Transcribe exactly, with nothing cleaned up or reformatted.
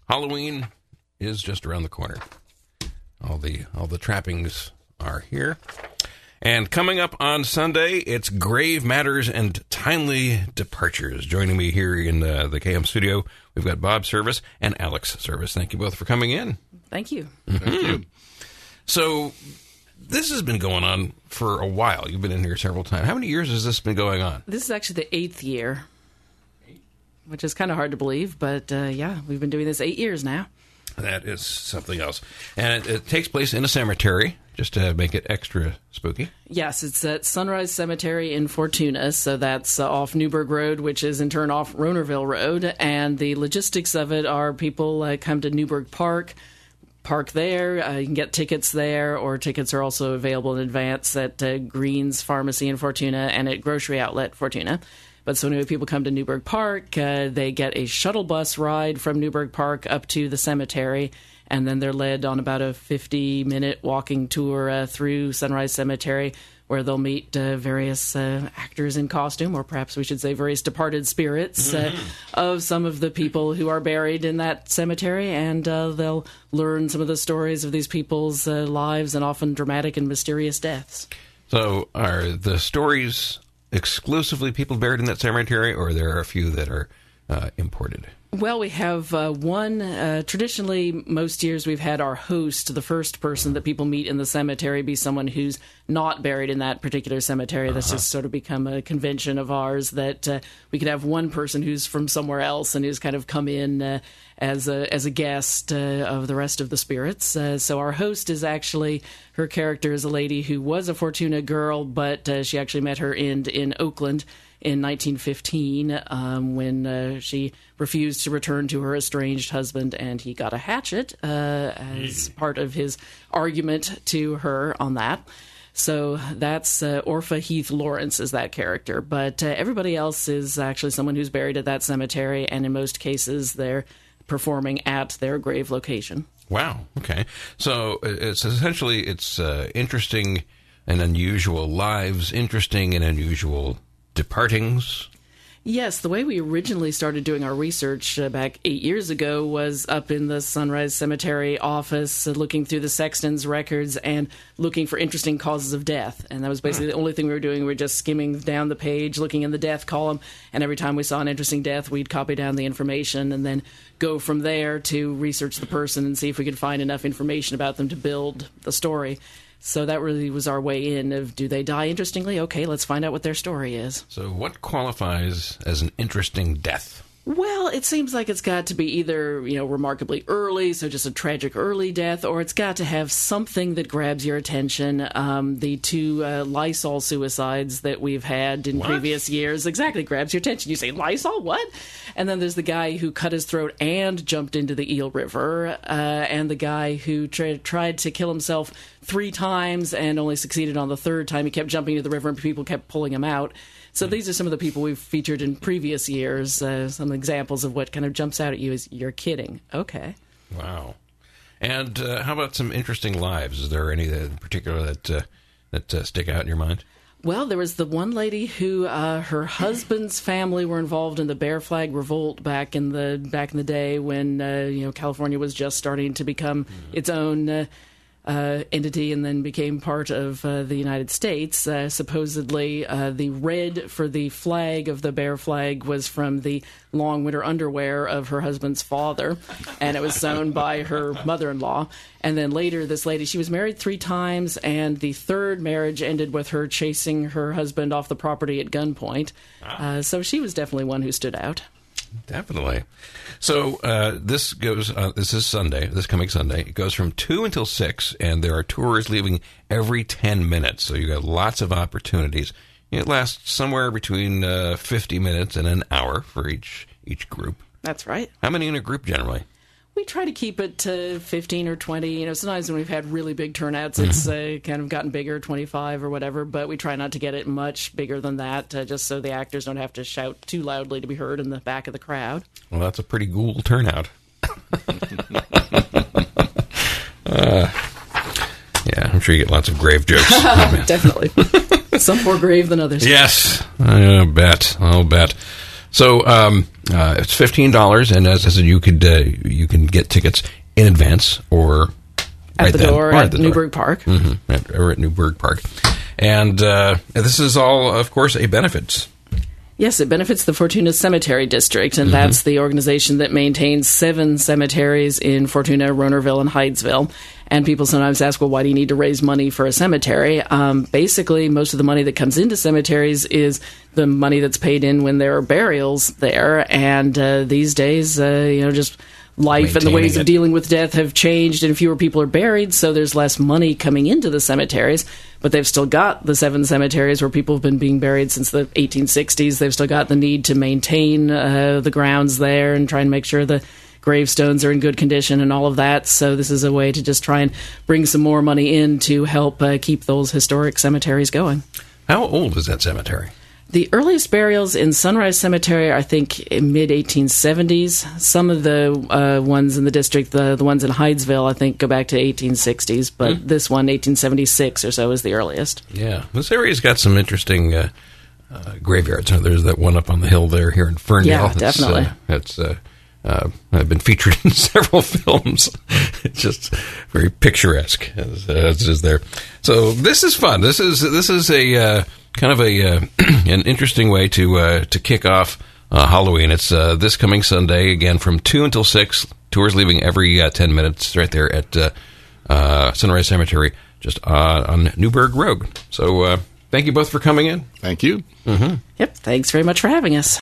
Halloween is just around the corner. All the all the trappings are here. And coming up on Sunday, it's Grave Matters and Timely Departures. Joining me here in uh, the K M studio, we've got Bob Service and Alex Service. Thank you both for coming in. Thank you. Mm-hmm. Thank you. So, this has been going on for a while. You've been in here several times. How many years has this been going on? This is actually the eighth year, which is kind of hard to believe, but uh, yeah, we've been doing this eight years now. That is something else. And it, it takes place in a cemetery, just to make it extra spooky. Yes, it's at Sunrise Cemetery in Fortuna, so that's uh, off Newburgh Road, which is in turn off Ronerville Road. And the logistics of it are people uh, come to Newburgh Park, park there, uh, you can get tickets there, or tickets are also available in advance at uh, Green's Pharmacy in Fortuna and at Grocery Outlet Fortuna. But so anyway, people come to Newburgh Park, uh, they get a shuttle bus ride from Newburgh Park up to the cemetery, and then they're led on about a fifty-minute walking tour uh, through Sunrise Cemetery, where they'll meet uh, various uh, actors in costume, or perhaps we should say various departed spirits uh, mm-hmm. of some of the people who are buried in that cemetery, and uh, they'll learn some of the stories of these people's uh, lives and often dramatic and mysterious deaths. So are the stories exclusively people buried in that cemetery, or there are a few that are uh, imported? Well, we have uh, one. Uh, traditionally, most years we've had our host, the first person that people meet in the cemetery, be someone who's not buried in that particular cemetery. That's uh-huh. just sort of become a convention of ours, that uh, we could have one person who's from somewhere else and who's kind of come in uh, as a as a guest uh, of the rest of the spirits. Uh, so our host is actually, her character is a lady who was a Fortuna girl, but uh, she actually met her end in Oakland in nineteen fifteen, um, when uh, she refused to return to her estranged husband, and he got a hatchet uh, as part of his argument to her on that. So that's uh, Orpha Heath Lawrence is that character. But uh, everybody else is actually someone who's buried at that cemetery, and in most cases they're performing at their grave location. Wow. Okay. So it's essentially, it's uh, interesting and unusual lives, interesting and unusual departings. Yes, the way we originally started doing our research uh, back eight years ago was up in the Sunrise Cemetery office, uh, looking through the sexton's records and looking for interesting causes of death. And that was basically the only thing we were doing. We were just skimming down the page, looking in the death column, and every time we saw an interesting death, we'd copy down the information and then go from there to research the person and see if we could find enough information about them to build the story. So that really was our way in of, do they die interestingly? Okay, let's find out what their story is. So what qualifies as an interesting death? Well, it seems like it's got to be either, you know, remarkably early, so just a tragic early death, or it's got to have something that grabs your attention. Um, the two uh, Lysol suicides that we've had in what? previous years exactly grabs your attention. You say, Lysol, what? And then there's the guy who cut his throat and jumped into the Eel River, uh, and the guy who tra- tried to kill himself three times and only succeeded on the third time. He kept jumping into the river and people kept pulling him out. So these are some of the people we've featured in previous years. Uh, some examples of what kind of jumps out at you is, you're kidding. Okay. Wow. And uh, how about some interesting lives? Is there any that in particular that uh, that uh, stick out in your mind? Well, there was the one lady who uh, her husband's family were involved in the Bear Flag Revolt back in the back in the day when uh, you know California was just starting to become mm-hmm. its own Uh, Uh, entity and then became part of uh, the United States. Uh, supposedly, uh, the red for the flag of the Bear Flag was from the long winter underwear of her husband's father, and it was sewn by her mother-in-law. And then later, this lady, she was married three times, and the third marriage ended with her chasing her husband off the property at gunpoint. Uh, so she was definitely one who stood out. Definitely. So uh, this goes. Uh, this is Sunday. This coming Sunday. It goes from two until six, and there are tours leaving every ten minutes. So you got lots of opportunities. It lasts somewhere between uh, fifty minutes and an hour for each each group. That's right. How many in a group generally? We try to keep it to fifteen or twenty. You know, sometimes when we've had really big turnouts, it's uh, kind of gotten bigger, twenty-five or whatever, but we try not to get it much bigger than that, uh, just so the actors don't have to shout too loudly to be heard in the back of the crowd. Well, that's a pretty ghoul turnout. uh, yeah, I'm sure you get lots of grave jokes. Definitely. Some more grave than others. Yes, I'll bet. I'll bet. So, um, Uh, it's fifteen dollars, and as I said, you could uh, you can get tickets in advance or at right the then, door or at, at the Newburgh Park. Mm-hmm. At, or at Newburgh Park. And uh, this is all, of course, a benefits. Yes, it benefits the Fortuna Cemetery District, and mm-hmm. that's the organization that maintains seven cemeteries in Fortuna, Ronerville, and Hydesville. And people sometimes ask, well, why do you need to raise money for a cemetery? Um, basically, most of the money that comes into cemeteries is the money that's paid in when there are burials there. And uh, these days, uh, you know, just life and the ways it. of dealing with death have changed, and fewer people are buried, so there's less money coming into the cemeteries. But they've still got the seven cemeteries where people have been being buried since the eighteen sixties. They've still got the need to maintain uh, the grounds there and try and make sure the gravestones are in good condition and all of that. So this is a way to just try and bring some more money in to help uh, keep those historic cemeteries going. How old is that cemetery? The earliest burials in Sunrise Cemetery are, I think, in mid eighteen seventies. Some of the uh, ones in the district, the, the ones in Hydesville, I think, go back to eighteen sixties. But mm. this one, eighteen seventy-six or so, is the earliest. Yeah. This area's got some interesting uh, uh, graveyards. There's that one up on the hill there here in Ferndale. Yeah, definitely. It's, uh, it's uh, uh, been featured in several films. It's just very picturesque as, as it is there. So this is fun. This is this is a... Uh, kind of a uh, an interesting way to uh, to kick off uh, Halloween. It's uh, this coming Sunday, again, from two until six. Tours leaving every uh, ten minutes right there at uh, uh, Sunrise Cemetery, just uh, on Newburgh Road. So uh, thank you both for coming in. Thank you. Mm-hmm. Yep, thanks very much for having us.